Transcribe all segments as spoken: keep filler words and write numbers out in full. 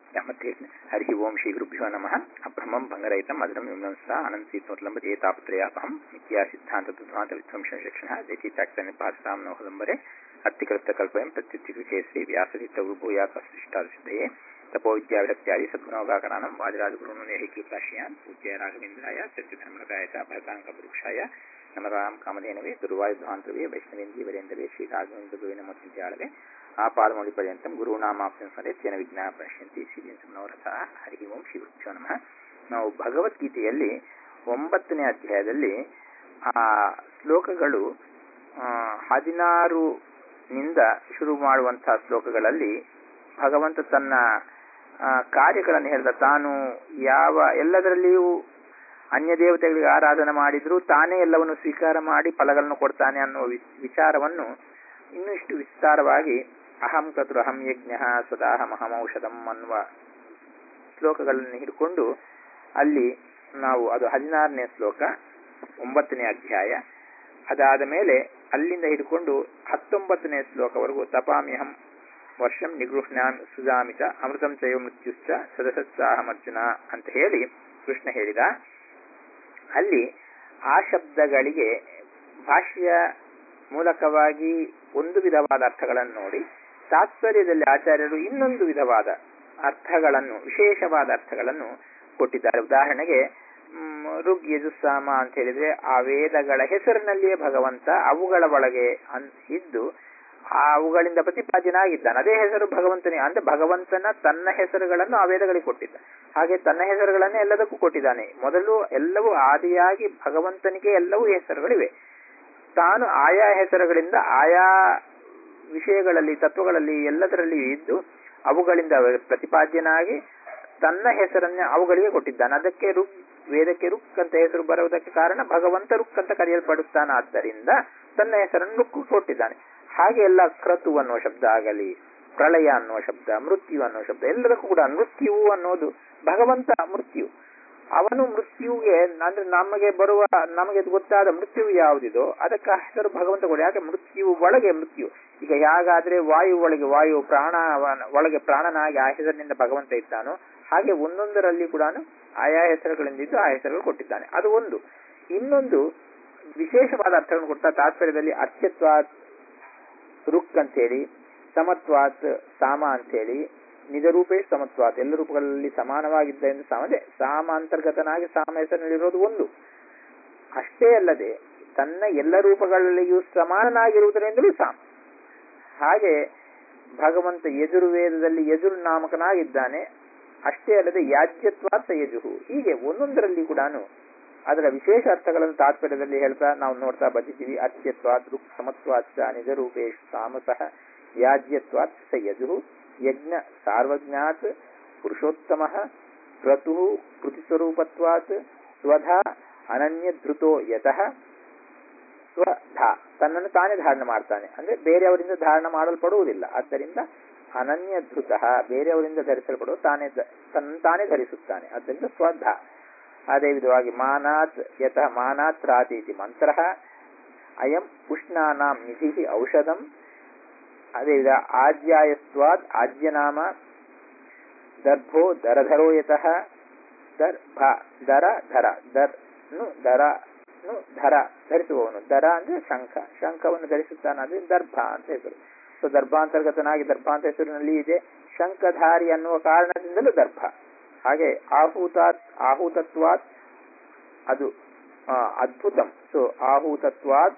ಮತ್ತೆ ಹರಿ ಓಂ ಶ್ರೀ ಗುರುಭ್ಯೋ ನಮಃ. ಅಭ್ರಮಂ ಭಂಗರಹಿತಂ ಮಧುರಂ ವಿಮಂಸ ಅನಂತೀತ್ವಲಂಬತೆ ತಾಪತ್ರಯಾಪಹಂ ಮಿಥ್ಯಾ ಸಿದ್ಧಾಂತ ತತ್ವಾಂತ ವಿಧ್ವಂಸ ಶಿಕ್ಷಣ ದೇಶೀಚಾಕ್ತನಿಪಾತಾಂ ನವಲಂಬರೆ ಅತ್ತಿಕೃತ ಕಲ್ಪಯಂ ಪ್ರತ್ಯುತ್ತಿಕೇಸರಿ ವ್ಯಾಸದಿತ್ತ ಭೂಯಾತ ಸೃಷ್ಟಾಸಿದ್ಧಯೇ ತಪೋ ವಿದ್ಯಾವಿರಕ್ತ್ಯಾದಿ ಸದ್ಗುಣೋಗಾಕರಾಣಂ ವಾದಿರಾಜಗುರುನೇಹಿ ಕೃಪಾಶ್ರಯಾನ್ ಪೂಜ್ಯ ರಾಘವೇಂದ್ರಾಯ ಸತ್ಯಧರ್ಮರಾಯ ಚ ಭರತಾಂಕಪುರುಷಾಯ ನಮರಾಂ ಕಾಮಧೇನವೇ ದುರ್ವಾಯುಧ್ವಾಂತವೇ ವೈಷ್ಣವೇಂದ್ರೀವರೇಂದ್ರವೇ ಶ್ರೀ ರಾಘವೇಂದ್ರ ಗುರುವಿನ ಮಧ್ಯಾಳವೇ ಆಪಾದಮೌಳಿ ಪರ್ಯಂತಂ ಗುರುನಾಮಾಪ್ತಿಂ ಸ್ಮರೆತ್ಯನ ವಿಜ್ಞಾನ ಪಶ್ಯಂತಿ ಶ್ರೀನವರಥ. ಹರಿ ಓಂ ಶ್ರೀ ಗುರುಭ್ಯೋ ನಮಃ. ನಾವು ಭಗವದ್ಗೀತೆಯಲ್ಲಿ ಒಂಬತ್ತನೇ ಅಧ್ಯಾಯದಲ್ಲಿ ಆ ಶ್ಲೋಕಗಳು ಹದಿನಾರು ನಿಂದ ಶುರು ಮಾಡುವಂತಹ ಶ್ಲೋಕಗಳಲ್ಲಿ ಭಗವಂತ ತನ್ನ ಕಾರ್ಯಗಳನ್ನು ಹೇಳಿದ. ತಾನು ಯಾವ ಎಲ್ಲದರಲ್ಲಿಯೂ ಅನ್ಯ ದೇವತೆಗಳಿಗೆ ಆರಾಧನೆ ಮಾಡಿದ್ರು ತಾನೇ ಎಲ್ಲವನ್ನು ಸ್ವೀಕಾರ ಮಾಡಿ ಫಲಗಳನ್ನು ಕೊಡ್ತಾನೆ ಅನ್ನುವ ವಿಚಾರವನ್ನು ಇನ್ನೂ ಇಷ್ಟು ವಿಸ್ತಾರವಾಗಿ ಅಹಂ ಕತೃಹಂ ಯಜ್ಞ ಸ್ವದಾಹಮಹಮೌಷಧಂ ಅನ್ನುವ ಶ್ಲೋಕಗಳನ್ನು ಹಿಡ್ಕೊಂಡು ಅಲ್ಲಿ ನಾವು ಅದು ಹದಿನಾರನೇ ಶ್ಲೋಕ ಒಂಬತ್ತನೇ ಅಧ್ಯಾಯ. ಅದಾದ ಮೇಲೆ ಅಲ್ಲಿಂದ ಹಿಡ್ಕೊಂಡು ಹತ್ತೊಂಬತ್ತನೇ ಶ್ಲೋಕವರೆಗೂ ತಪಾಮ್ಯಹಂ ವರ್ಷಂ ನಿಗೃಹ್ಣಾಂ ಸುಜಾಮಿತ ಅಮೃತಂ ಚೈವ ಮೃತ್ಯುಶ್ಚ ಸದಸತ್ಸಾಹಮರ್ಜುನ ಅಂತ ಹೇಳಿ ಕೃಷ್ಣ ಹೇಳಿದ. ಅಲ್ಲಿ ಆ ಶಬ್ದಗಳಿಗೆ ಭಾಷ್ಯ ಮೂಲಕವಾಗಿ ಒಂದು ವಿಧವಾದ ಅರ್ಥಗಳನ್ನು ನೋಡಿ, ತಾತ್ಪರ್ಯದಲ್ಲಿ ಆಚಾರ್ಯರು ಇನ್ನೊಂದು ವಿಧವಾದ ಅರ್ಥಗಳನ್ನು ವಿಶೇಷವಾದ ಅರ್ಥಗಳನ್ನು ಕೊಟ್ಟಿದ್ದಾರೆ. ಉದಾಹರಣೆಗೆ ಋಗ್ ಯಜುಸ್ಸಾಮ ಅಂತ ಹೇಳಿದ್ರೆ ಆ ವೇದಗಳ ಹೆಸರಿನಲ್ಲಿಯೇ ಭಗವಂತ ಅವುಗಳ ಒಳಗೆ ಇದ್ದು ಆ ಅವುಗಳಿಂದ ಪ್ರತಿಪಾದ್ಯನಾಗಿದ್ದಾನೆ. ಅದೇ ಹೆಸರು ಭಗವಂತನೇ ಅಂದ್ರೆ ಭಗವಂತನ ತನ್ನ ಹೆಸರುಗಳನ್ನು ಆ ವೇದಗಳಿಗೆ ಕೊಟ್ಟಿದ್ದ. ಹಾಗೆ ತನ್ನ ಹೆಸರುಗಳನ್ನೇ ಎಲ್ಲದಕ್ಕೂ ಕೊಟ್ಟಿದ್ದಾನೆ. ಮೊದಲು ಎಲ್ಲವೂ ಆದಿಯಾಗಿ ಭಗವಂತನಿಗೆ ಎಲ್ಲವೂ ಹೆಸರುಗಳಿವೆ. ತಾನು ಆಯಾ ಹೆಸರುಗಳಿಂದ ಆಯಾ ವಿಷಯಗಳಲ್ಲಿ ತತ್ವಗಳಲ್ಲಿ ಎಲ್ಲದರಲ್ಲಿ ಇದ್ದು ಅವುಗಳಿಂದ ಪ್ರತಿಪಾದ್ಯನಾಗಿ ತನ್ನ ಹೆಸರನ್ನ ಅವುಗಳಿಗೆ ಕೊಟ್ಟಿದ್ದಾನೆ. ಅದಕ್ಕೆ ರುಕ್ ವೇದಕ್ಕೆ ರುಕ್ ಅಂತ ಹೆಸರು ಬರುವುದಕ್ಕೆ ಕಾರಣ ಭಗವಂತ ರುಕ್ ಅಂತ ಕರೆಯಲ್ಪಡುತ್ತಾನೆ. ಆದ್ದರಿಂದ ತನ್ನ ಹೆಸರನ್ನು ರುಕ್ ಕೊಟ್ಟಿದ್ದಾನೆ. ಹಾಗೆ ಎಲ್ಲ ಕ್ರತು ಅನ್ನುವ ಶಬ್ದ ಆಗಲಿ, ಪ್ರಳಯ ಅನ್ನುವ ಶಬ್ದ, ಮೃತ್ಯು ಅನ್ನುವ ಶಬ್ದ ಎಲ್ಲದಕ್ಕೂ ಕೂಡ ಮೃತ್ಯು ಅನ್ನೋದು ಭಗವಂತ ಮೃತ್ಯು. ಅವನು ಮೃತ್ಯುವಿಗೆ ಅಂದ್ರೆ ನಮಗೆ ಬರುವ ನಮಗೆ ಗೊತ್ತಾದ ಮೃತ್ಯು ಯಾವುದಿದೋ ಅದಕ್ಕೆ ಹೆಸರು ಭಗವಂತ ಕೊಡಿ. ಯಾಕೆ ಮೃತ್ಯು ಒಳಗೆ ಮೃತ್ಯು. ಈಗ ಹೇಗಾದ್ರೆ ವಾಯು ಒಳಗೆ ವಾಯು ಪ್ರಾಣ ಒಳಗೆ ಪ್ರಾಣನಾಗಿ ಆ ಹೆಸರಿನಿಂದ ಭಗವಂತ ಇದ್ದಾನೋ ಹಾಗೆ ಒಂದೊಂದರಲ್ಲಿ ಕೂಡ ಆಯಾ ಹೆಸರುಗಳಿಂದಿದ್ದು ಆ ಹೆಸರುಗಳು ಕೊಟ್ಟಿದ್ದಾನೆ. ಅದು ಒಂದು. ಇನ್ನೊಂದು ವಿಶೇಷವಾದ ಅರ್ಥಗಳನ್ನು ಕೊಡ್ತಾ ತಾತ್ಪರ್ಯದಲ್ಲಿ ಅತ್ಯತ್ವಾತ್ ರುಕ್ ಅಂತೇಳಿ, ಸಮತ್ವಾತ್ ಸಾಮ ಅಂತೇಳಿ, ನಿಜ ರೂಪೇಶ್ ಸಮತ್ವಾತ್ ಎಲ್ಲ ರೂಪಗಳಲ್ಲಿ ಸಮಾನವಾಗಿದ್ದ ಎಂದು ಸಾಮದೆ ಸಾಮ ಅಂತರ್ಗತನಾಗಿ ಸಾಮ ಹೆಸರಿನಲ್ಲಿರೋದು ಒಂದು. ಅಷ್ಟೇ ಅಲ್ಲದೆ ತನ್ನ ಎಲ್ಲ ರೂಪಗಳಲ್ಲಿಯೂ ಸಮಾನನಾಗಿರುವುದರಿಂದಲೂ ಸಾಮ. ಹಾಗೆ ಭಗವಂತ ಯಜುರ್ವೇದದಲ್ಲಿ ಯಜುರ್ ನಾಮಕನಾಗಿದ್ದಾನೆ. ಅಷ್ಟೇ ಅಲ್ಲದೆ ಯಾಜ್ಯತ್ವಾತ್ ಯಜುಹು. ಹೀಗೆ ಒಂದೊಂದರಲ್ಲಿ ಕೂಡ ಅದರ ವಿಶೇಷ ಅರ್ಥಗಳನ್ನು ತಾತ್ಪರ್ಯದಲ್ಲಿ ಹೇಳ್ತಾ ನಾವು ನೋಡ್ತಾ ಬಂದಿದ್ದೀವಿ. ಅತ್ಯತ್ವಾತ್ ರುಕ್ ಸಮತ್ವಾತ್ ನಿಜ ರೂಪೇಶ್ ಸಾಮಸಃ ಯಾಜ್ಯತ್ವಾತ್ ಸ ಯಜುಹು ಯಜ್ಞ ಸಾರ್ವಜ್ಞಾತ್ ಪುರುಷೋತ್ತಮ ಕ್ರತು ಕೃತಿಸ್ವರೂಪತ್ವಾತ್ ಸ್ವಧ ಅನನ್ಯ ಧೃತೋ ಯತಃ ಸ್ವಧ ತನ್ನನ್ನು ತಾನೇ ಧಾರಣ ಮಾಡ್ತಾನೆ ಅಂದ್ರೆ ಬೇರೆಯವರಿಂದ ಧಾರಣ ಮಾಡಲ್ಪಡುವುದಿಲ್ಲ. ಆದ್ದರಿಂದ ಅನನ್ಯ ಧೃತ ಬೇರೆಯವರಿಂದ ಧರಿಸಲ್ಪಡುವ ತಾನೇ ತನ್ನ ತಾನೇ ಧರಿಸುತ್ತಾನೆ. ಆದ್ದರಿಂದ ಸ್ವಧ. ಅದೇ ವಿಧವಾಗಿ ಮಾನಾತ್ ಯತಃ ಮಾನಾತ್ ರಾತೀತಿ ಮಂತ್ರ ಅಯಂ ಉಷ್ಣಾನಾಂ ನಿಧಿ ಔಷಧಂ. ಅದೇ ವಿಧ ಆಜ್ಯಾಯಸ್ವಾದ್ ಆಜ್ಯನಾಮ ದರ್ಭೋ ದರಧರೋ ಯತಃ ದರ್ಭ ದರ ಧರ ದರ್ ನು ದರ ನು ಧರ ಧರಿಸುವವನು. ದರ ಅಂದ್ರೆ ಶಂಖ, ಶಂಖವನ್ನು ಧರಿಸುತ್ತಾನೆ. ಅದೇ ದರ್ಭ ಅಂತ ಹೆಸರು. ಸೊ ದರ್ಭಾಂತರ್ಗತನಾಗಿ ದರ್ಭಾಂತ ಹೆಸರಿನಲ್ಲಿ ಇದೆ. ಶಂಖಧಾರಿ ಅನ್ನುವ ಕಾರಣದಿಂದಲೂ ದರ್ಭ. ಹಾಗೆ ಆಹೂತಾತ್ ಆಹೂತತ್ವಾತ್ ಅದು ಅದ್ಭುತಂ. ಸೊ ಆಹೂತತ್ವಾತ್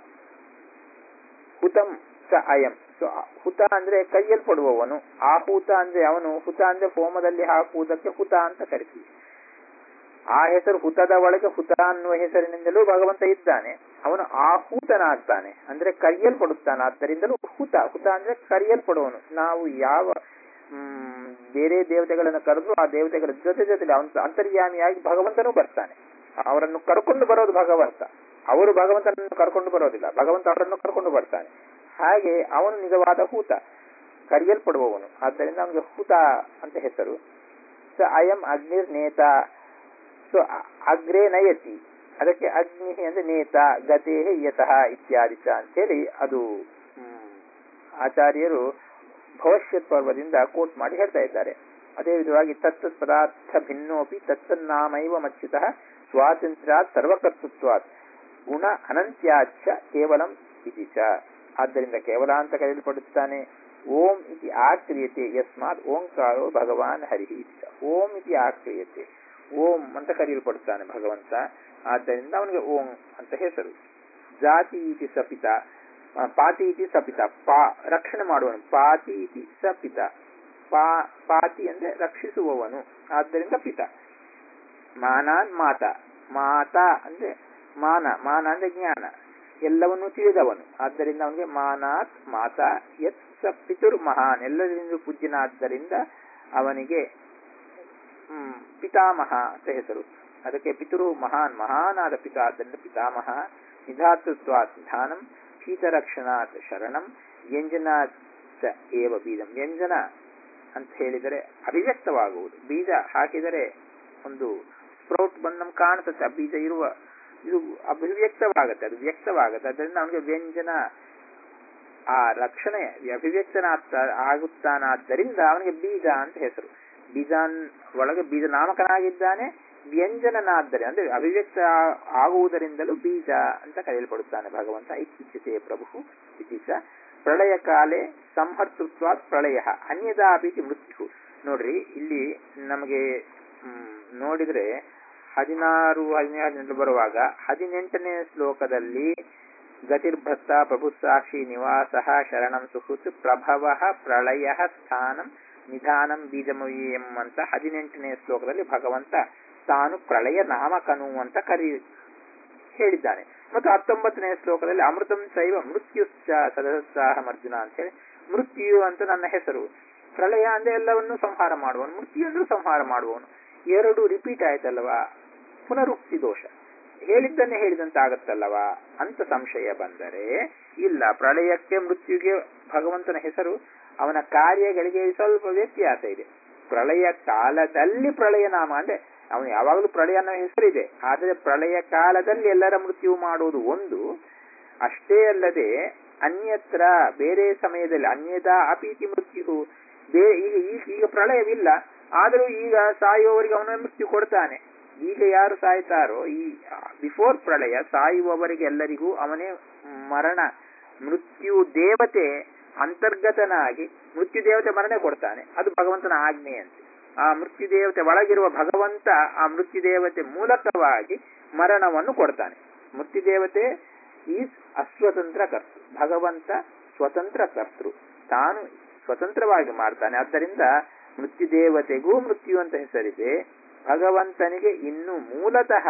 ಹುತಂ ಸ ಅಯಂ. ಸೊ ಹುತ ಅಂದ್ರೆ ಕೈಯಲ್ಪಡುವವನು, ಆಹೂತ ಅಂದ್ರೆ ಅವನು, ಹುತ ಅಂದ್ರೆ ಹೋಮದಲ್ಲಿ ಹಾಕುವುದಕ್ಕೆ ಹುತ ಅಂತ ಕರಿತೀವಿ. ಆ ಹೆಸರು ಹುತದ ಒಳಗೆ ಹುತ ಅನ್ನುವ ಹೆಸರಿನಿಂದಲೂ ಭಗವಂತ ಇದ್ದಾನೆ. ಅವನು ಆಹೂತನಾಗ್ತಾನೆ ಅಂದ್ರೆ ಕರೆಯಲ್ಪಡುತ್ತಾನೆ. ಆದ್ದರಿಂದಲೂ ಹುತ. ಹುತ ಅಂದ್ರೆ ಕರೆಯಲ್ಪಡುವವನು. ನಾವು ಯಾವ ಹ್ಮ್ ಬೇರೆ ದೇವತೆಗಳನ್ನು ಕರೆದು ಆ ದೇವತೆಗಳ ಜೊತೆ ಜೊತೆಲಿ ಅವನ ಅಂತರ್ಯಾಮಿಯಾಗಿ ಭಗವಂತನೂ ಬರ್ತಾನೆ. ಅವರನ್ನು ಕರ್ಕೊಂಡು ಬರೋದು ಭಗವಂತ. ಅವರು ಭಗವಂತನನ್ನು ಕರ್ಕೊಂಡು ಬರೋದಿಲ್ಲ, ಭಗವಂತ ಅವರನ್ನು ಕರ್ಕೊಂಡು ಬರ್ತಾನೆ. ಹಾಗೆ ಅವನು ನಿಜವಾದ ಹೂತ, ಕರೆಯಲ್ಪಡುವವನು. ಆದ್ದರಿಂದ ಅವನಿಗೆ ಹುತ ಅಂತ ಹೆಸರು. ಸ ಅಯಂ ಅಗ್ನಿರ್ ನೇತ. ಸೊ ಅಗ್ರೇ ನಯತಿ, ಅದಕ್ಕೆ ಅಗ್ನಿ ಅಂದ್ರೆ ನೇತ, ಗತೇ ಯತಃ ಇತ್ಯಾದಿ ಅಂತೇಳಿ ಅದು ಆಚಾರ್ಯರು ಭವಿಷ್ಯತ್ ಪರ್ವದಿಂದ ಕೋಟ್ ಮಾಡಿ ಹೇಳ್ತಾ ಇದ್ದಾರೆ. ಅದೇ ವಿಧವಾಗಿ ತತ್ತತ್ ಪದಾರ್ಥ ಭಿನ್ನೋಪಿ ತತ್ತನ್ನಾಮೈವ ಮಚ್ಯುತಃ ಸ್ವಾತಂತ್ರ್ಯಾತ್ ಸರ್ವಕರ್ತೃತ್ವಾತ್ ಗುಣ ಅನಂತ್ಯಾಚ ಕೇವಲಂ ಇತಿ ಚ. ಆದ್ದರಿಂದ ಕೇವಲ ಅಂತ ಕರೆಯಲ್ಪಡುತ್ತಾನೆ. ಓಂ ಇತಿ ಆಕ್ರಿಯತೆ ಯಸ್ಮಾತ್ ಓಂಕಾರೋ ಭಗವಾನ್ ಹರಿಹಿ. ಓಂ ಇತಿ ಆಕ್ರಿಯತೆ, ಓಂ ಅಂತ ಕರೆಯಲ್ಪಡುತ್ತಾನೆ ಭಗವಂತ, ಆದ್ದರಿಂದ ಅವನಿಗೆ ಓಂ ಅಂತ ಹೆಸರು. ಜಾತಿ ಇತಿ ಸಪಿತ, ಪಾತಿ ಇತಿ ಸಪಿತ, ಪಾ ರಕ್ಷಣೆ ಮಾಡುವನು. ಪಾತಿ ಇತಿ ಸಪಿತ, ಪಾ ಪಾತಿ ಅಂದ್ರೆ ರಕ್ಷಿಸುವವನು, ಆದ್ದರಿಂದ ಪಿತ. ಮಾನಾನ್ ಮಾತ, ಮಾತಾ ಅಂದ್ರೆ ಮಾನ, ಮಾನ ಅಂದ್ರೆ ಜ್ಞಾನ, ಎಲ್ಲವನ್ನೂ ತಿಳಿದವನು, ಆದ್ದರಿಂದ ಅವನಿಗೆ ಮಾನಾತ್ ಮಾತಾ. ಯತ್ ಸ ಪಿತುರ್ ಮಹಾನ್, ಎಲ್ಲರಿಂದ ಪೂಜ್ಯನಾದ್ದರಿಂದ ಅವನಿಗೆ ಹ್ಮ್ ಪಿತಾಮಹ ಅಂತ ಹೆಸರು. ಅದಕ್ಕೆ ಪಿತುರು ಮಹಾನ್, ಮಹಾನಾದ ಪಿತ, ಆದ್ದರಿಂದ ಪಿತಾಮಹ. ನಿಧಾತೃತ್ವಾತ್ ನಿಧಾನಂ, ಶೀತರಕ್ಷಣಾತ್ ಶರಣಂ, ವ್ಯಂಜನಾತ್ ಏವ ಬೀಜಂ. ವ್ಯಂಜನ ಅಂತ ಹೇಳಿದರೆ ಅಭಿವ್ಯಕ್ತವಾಗುವುದು. ಬೀಜ ಹಾಕಿದರೆ ಒಂದು ಸ್ಪ್ರೌಟ್ ಬಂದು ನಮ್ಗೆ ಕಾಣುತ್ತೆ, ಆ ಬೀಜ ಇರುವ ಇದು ಅಭಿವ್ಯಕ್ತವಾಗತ್ತೆ, ಅದು ವ್ಯಕ್ತವಾಗತ್ತೆ. ಅದರಿಂದ ಅವನಿಗೆ ವ್ಯಂಜನ, ಆ ರಕ್ಷಣೆ ಅಭಿವ್ಯಕ್ತನ ಆಗುತ್ತಾನಾದ್ದರಿಂದ ಅವನಿಗೆ ಬೀಜ ಅಂತ ಹೆಸರು. ಬೀಜಾನ್ ಒಳಗೆ ಬೀಜ ನಾಮಕನಾಗಿದ್ದಾನೆ, ವ್ಯಂಜನನಾದರೆ ಅಂದ್ರೆ ಅಭಿವ್ಯಕ್ತ ಆಗುವುದರಿಂದಲೂ ಬೀಜ ಅಂತ ಕರೆಯಲ್ಪಡುತ್ತಾನೆ ಭಗವಂತ. ಇಚ್ಛಿತೆ ಪ್ರಭು ಇತಿ ಚ. ಪ್ರಳಯ ಕಾಲೇ ಸಂಹರ್ತೃತ್ವಾತ್ ಪ್ರಳಯ ಅನ್ಯದಾಪಿ ಮೃತ್ಯು. ನೋಡ್ರಿ, ಇಲ್ಲಿ ನಮಗೆ ನೋಡಿದ್ರೆ ಹದಿನಾರು ಹದಿನೇಳು ಹದಿನೆಂಟು ಬರುವಾಗ ಹದಿನೆಂಟನೇ ಶ್ಲೋಕದಲ್ಲಿ ಗತಿರ್ಭತ್ತ ಪ್ರಭು ಸಾಕ್ಷಿ ನಿವಾಸ ಶರಣಂ ಸುಹೃತ್ ಪ್ರಭವ ಪ್ರಳಯ ಸ್ಥಾನಂ ನಿಧಾನಂ ಬೀಜಮಯಂ ಅಂತ ಹದಿನೆಂಟನೇ ಶ್ಲೋಕದಲ್ಲಿ ಭಗವಂತ ತಾನು ಪ್ರಳಯ ನಾಮಕನು ಅಂತ ಕರಿ ಹೇಳಿದ್ದಾನೆ. ಮತ್ತು ಹತ್ತೊಂಬತ್ತನೇ ಶ್ಲೋಕದಲ್ಲಿ ಅಮೃತಂ ಚೈವ ಮೃತ್ಯುಶ್ಚ ಸದಸಾಹಂ ಅರ್ಜುನ ಅಂತ ಹೇಳಿ, ಮೃತ್ಯು ಅಂತ ನನ್ನ ಹೆಸರು. ಪ್ರಳಯ ಅಂದ್ರೆ ಎಲ್ಲವನ್ನೂ ಸಂಹಾರ ಮಾಡುವನು, ಮೃತ್ಯು ಅಂದ್ರೂ ಸಂಹಾರ ಮಾಡುವವನು. ಎರಡು ರಿಪೀಟ್ ಆಯ್ತಲ್ಲವಾ, ಪುನರುಕ್ತಿ ದೋಷ, ಹೇಳಿದ್ದನ್ನೇ ಹೇಳಿದಂತ ಆಗತ್ತಲ್ಲವಾ ಅಂತ ಸಂಶಯ ಬಂದರೆ ಇಲ್ಲ. ಪ್ರಳಯಕ್ಕೆ ಮೃತ್ಯುಗೆ ಭಗವಂತನ ಹೆಸರು, ಅವನ ಕಾರ್ಯಗಳಿಗೆ ಸ್ವಲ್ಪ ವ್ಯತ್ಯಾಸ ಇದೆ. ಪ್ರಳಯ ಕಾಲದಲ್ಲಿ ಪ್ರಳಯ ನಾಮ ಅಂದ್ರೆ ಅವನು ಯಾವಾಗಲೂ ಪ್ರಳಯ ಅನ್ನೋ ಹೆಸರಿದೆ, ಆದರೆ ಪ್ರಳಯ ಕಾಲದಲ್ಲಿ ಎಲ್ಲರ ಮೃತ್ಯು ಮಾಡುವುದು ಒಂದು. ಅಷ್ಟೇ ಅಲ್ಲದೆ ಅನ್ಯತ್ರ ಬೇರೆ ಸಮಯದಲ್ಲಿ ಅನ್ಯದಾ ಅಪೀತಿ ಮೃತ್ಯು, ಬೇರೆ ಈಗ ಈಗ ಪ್ರಳಯವಿಲ್ಲ, ಆದರೂ ಈಗ ಸಾಯುವವರಿಗೆ ಅವನ ಮೃತ್ಯು ಕೊಡ್ತಾನೆ. ಈಗ ಯಾರು ಸಾಯ್ತಾರೋ ಈ ಬಿಫೋರ್ ಪ್ರಳಯ ಸಾಯುವವರಿಗೆ ಎಲ್ಲರಿಗೂ ಅವನೇ ಮರಣ, ಮೃತ್ಯು ದೇವತೆ ಅಂತರ್ಗತನಾಗಿ ಮೃತ್ಯು ದೇವತೆ ಮರಣ ಕೊಡ್ತಾನೆ. ಅದು ಭಗವಂತನ ಆಜ್ಞೆಯಂತೆ. ಆ ಮೃತ್ಯು ದೇವತೆ ಒಳಗಿರುವ ಭಗವಂತ ಆ ಮೃತ್ಯು ದೇವತೆ ಮೂಲಕವಾಗಿ ಮರಣವನ್ನು ಕೊಡ್ತಾನೆ. ಮೃತ್ಯು ದೇವತೆ ಈಸ್ ಅಸ್ವತಂತ್ರ ಕರ್ತೃ, ಭಗವಂತ ಸ್ವತಂತ್ರ ಕರ್ತೃ, ತಾನು ಸ್ವತಂತ್ರವಾಗಿ ಮಾಡ್ತಾನೆ. ಆದ್ದರಿಂದ ಮೃತ್ಯು ದೇವತೆಗೂ ಮೃತ್ಯು ಅಂತ ಹೆಸರಿದೆ, ಭಗವಂತನಿಗೆ ಇನ್ನು ಮೂಲತಃ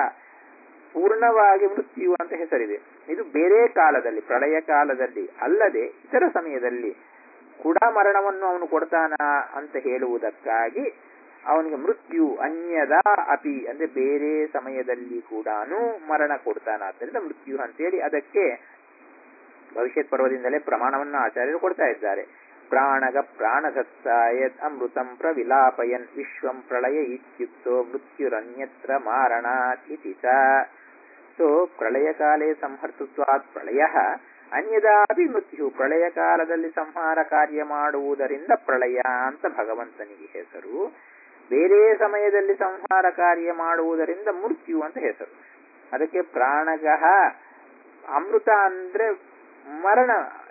ಪೂರ್ಣವಾಗಿ ಮೃತ್ಯು ಅಂತ ಹೆಸರಿದೆ. ಇದು ಬೇರೆ ಕಾಲದಲ್ಲಿ, ಪ್ರಳಯ ಕಾಲದಲ್ಲಿ ಅಲ್ಲದೆ ಇತರ ಸಮಯದಲ್ಲಿ ಕೂಡ ಮರಣವನ್ನು ಅವನು ಕೊಡ್ತಾನ ಅಂತ ಹೇಳುವುದಕ್ಕಾಗಿ ಅವನಿಗೆ ಮೃತ್ಯು ಅನ್ಯದಾ ಅಪಿ ಅಂದ್ರೆ ಬೇರೆ ಸಮಯದಲ್ಲಿ ಕೂಡ ಮರಣ ಕೊಡ್ತಾನ, ಆದ್ದರಿಂದ ಮೃತ್ಯು ಅಂತೇಳಿ ಅದಕ್ಕೆ ಭವಿಷ್ಯತ್ ಪರ್ವದಿಂದಲೇ ಪ್ರಮಾಣವನ್ನು ಆಚಾರ್ಯರು ಕೊಡ್ತಾ ಇದ್ದಾರೆ. ಪ್ರಾಣಗ ಪ್ರಾಣಧತ್ತಾಯದ್ ಅಮೃತಂ ಪ್ರವಿಲಾಪಯನ್ ವಿಶ್ವಂ ಪ್ರಳಯ ಇತ್ಯುಕ್ತೋ ಮೃತ್ಯುರನ್ಯತ್ರ ಮಾರಣಾತ್ ಇತಿ ಚ. ಸೊ ಪ್ರಳಯ ಕಾಲೇ ಸಂಹರ್ತೃತ್ವಾತ್ ಪ್ರಳಯ ಅನ್ಯದಾಪಿ ಮೃತ್ಯು, ಪ್ರಳಯ ಕಾಲದಲ್ಲಿ ಸಂಹಾರ ಕಾರ್ಯ ಮಾಡುವುದರಿಂದ ಪ್ರಳಯ ಅಂತ ಭಗವಂತನಿಗೆ ಹೆಸರು. ಬೇರೆ ಸಮಯದಲ್ಲಿ ಸಂಹಾರ ಕಾರ್ಯ ಮಾಡುವುದರಿಂದ ಮೃತ್ಯು ಅಂತ ಹೆಸರು. ಅದಕ್ಕೆ ಪ್ರಾಣಗಃ ಅಮೃತ ಅಂದ್ರೆ ಮರಣ,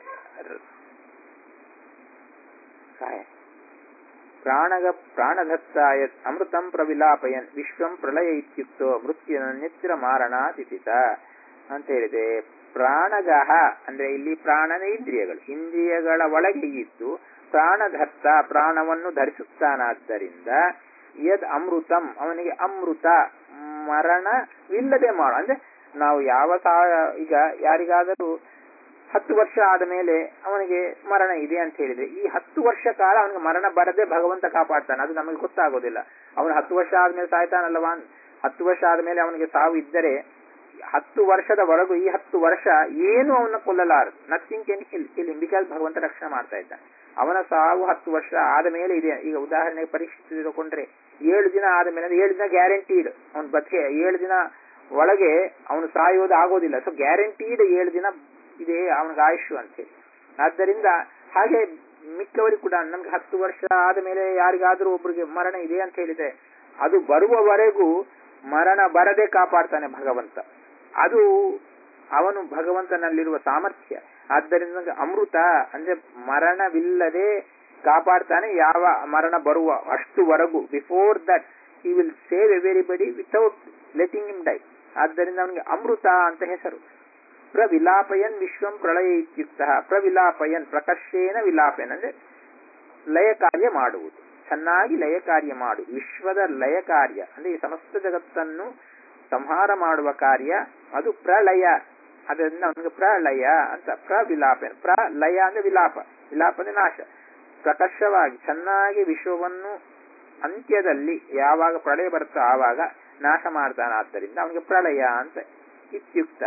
ಪ್ರಾಣಗ ಪ್ರಾಣಧತ್ತಾಯ ಅಮೃತಂ ಪ್ರವಿಲಾಪಯನ್ ವಿಶ್ವಂ ಪ್ರಳಯ ಇತ್ಯುಕ್ತೋ ಮೃತ್ಯುರನ್ಯತ್ರ ಮಾರಣಾತ್ ಇತಿ ಚ ಅಂತ ಹೇಳಿದೆ. ಪ್ರಾಣಗಃ ಅಂದ್ರೆ ಇಲ್ಲಿ ಪ್ರಾಣನ ಇಂದ್ರಿಯಗಳು, ಇಂದ್ರಿಯಗಳ ಒಳಗೆ ಇದ್ದು ಪ್ರಾಣಧತ್ತ ಪ್ರಾಣವನ್ನು ಧರಿಸುತ್ತಾನಾದ್ದರಿಂದ ಯದ್ ಅಮೃತಂ ಅವನಿಗೆ ಅಮೃತ ಮರಣವಿಲ್ಲದೆ ಮಾಡ. ಅಂದ್ರೆ ನಾವು ಯಾವ ಸಾ ಈಗ ಯಾರಿಗಾದರೂ ಹತ್ತು ವರ್ಷ ಆದ ಮೇಲೆ ಅವನಿಗೆ ಮರಣ ಇದೆ ಅಂತ ಹೇಳಿದ್ರೆ ಈ ಹತ್ತು ವರ್ಷ ಕಾಲ ಅವನಿಗೆ ಮರಣ ಬರದೆ ಭಗವಂತ ಕಾಪಾಡ್ತಾನೆ. ಅದು ನಮಗೆ ಗೊತ್ತಾಗೋದಿಲ್ಲ. ಅವನು ಹತ್ತು ವರ್ಷ ಆದ್ಮೇಲೆ ಸಾಯ್ತಾನಲ್ಲವಾ, ಹತ್ತು ವರ್ಷ ಆದ್ಮೇಲೆ ಅವನಿಗೆ ಸಾವು ಇದ್ದರೆ ಹತ್ತು ವರ್ಷದವರೆಗೂ ಈ ಹತ್ತು ವರ್ಷ ಏನು ಅವನ್ನ ಕೊಲ್ಲಲಾರದು, nothing can kill kill because ಭಗವಂತ ರಕ್ಷಣೆ ಮಾಡ್ತಾ ಇದ್ದಾನೆ. ಅವನ ಸಾವು ಹತ್ತು ವರ್ಷ ಆದ ಮೇಲೆ ಇದೆ. ಈಗ ಉದಾಹರಣೆಗೆ ಪರೀಕ್ಷೆ ತೆಗೆದುಕೊಂಡ್ರೆ ಏಳು ದಿನ ಆದ ಮೇಲೆ ಏಳು ದಿನ ಗ್ಯಾರಂಟೀಡ್ ಅವನ ಬದುಕೆ, ಏಳು ದಿನ ಒಳಗೆ ಅವನು ಸಾಯೋದು ಆಗೋದಿಲ್ಲ. ಸೊ ಗ್ಯಾರಂಟೀಡ್ ಏಳು ದಿನ ಇದೆ ಅವನಿಗೆ ಆಯುಷ್ ಅಂತೇಳಿ. ಆದ್ದರಿಂದ ಹಾಗೆ ಮಿಕ್ಕವರಿಗೆ ಕೂಡ ನಮ್ಗೆ ಹತ್ತು ವರ್ಷ ಆದ ಮೇಲೆ ಯಾರಿಗಾದ್ರೂ ಒಬ್ರಿಗೆ ಮರಣ ಇದೆ ಅಂತ ಹೇಳಿದ್ರೆ ಅದು ಬರುವವರೆಗೂ ಮರಣ ಬರದೆ ಕಾಪಾಡ್ತಾನೆ ಭಗವಂತ. ಅದು ಅವನು ಭಗವಂತನಲ್ಲಿರುವ ಸಾಮರ್ಥ್ಯ. ಆದ್ದರಿಂದ ಅಮೃತ ಅಂದ್ರೆ ಮರಣವಿಲ್ಲದೆ ಕಾಪಾಡ್ತಾನೆ. ಯಾವ ಮರಣ ಬರುವ ಅಷ್ಟುವರೆಗೂ before that he will save everybody without letting him die. ಆದ್ದರಿಂದ ಅವನಿಗೆ ಅಮೃತ ಅಂತ ಹೆಸರು. ಪ್ರವಿಲಾಪಯನ್ ವಿಶ್ವಂ ಪ್ರಳಯ ಇತ್ಯುಕ್ತ. ಪ್ರವಿಲಾಪಯನ್ ಪ್ರಕರ್ಷೇನ ವಿಲಾಪಯನ್ ಅಂದ್ರೆ ಲಯ ಕಾರ್ಯ ಮಾಡುವುದು, ಚೆನ್ನಾಗಿ ಲಯ ಕಾರ್ಯ ಮಾಡು. ವಿಶ್ವದ ಲಯ ಕಾರ್ಯ ಅಂದ್ರೆ ಈ ಸಮಸ್ತ ಜಗತ್ತನ್ನು ಸಂಹಾರ ಮಾಡುವ ಕಾರ್ಯ ಅದು ಪ್ರಳಯ. ಅದರಿಂದ ಅವನಿಗೆ ಪ್ರಳಯ ಅಂತ. ಪ್ರವಿಲಾಪಯನ್, ಪ್ರಲಯ ಅಂದ್ರೆ ವಿಲಾಪ, ವಿಲಾಪ ಅಂದ್ರೆ ನಾಶ. ಪ್ರಕರ್ಷವಾಗಿ ಚೆನ್ನಾಗಿ ವಿಶ್ವವನ್ನು ಅಂತ್ಯದಲ್ಲಿ ಯಾವಾಗ ಪ್ರಳಯ ಬರುತ್ತೋ ಆವಾಗ ನಾಶ ಮಾಡ್ತಾನೆ. ಆದ್ದರಿಂದ ಅವನಿಗೆ ಪ್ರಳಯ ಅಂತ ಇತ್ಯುಕ್ತ